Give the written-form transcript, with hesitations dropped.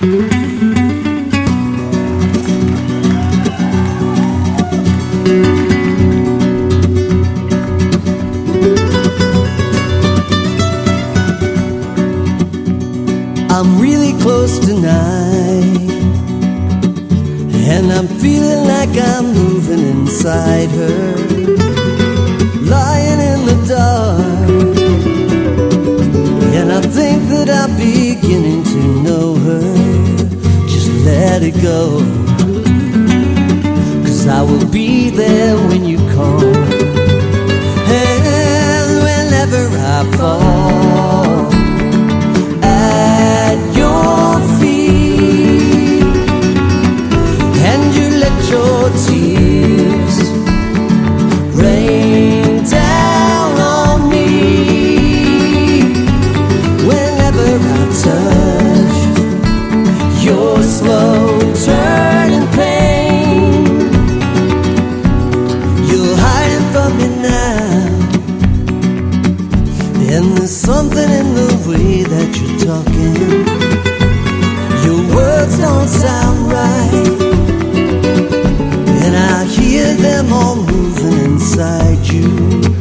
I'm really close tonight, and I'm feeling like I'm moving inside her, lying in the dark. And I think that I'm beginning to know her. Just let it go, 'cause I will be there when you call. And whenever I fall at your feet, and you let your tears rain down on me, whenever I touch your slow turning pain, you're hiding from me now. And there's something in the way that you're talking. Your words don't sound right, and I hear them all moving inside you.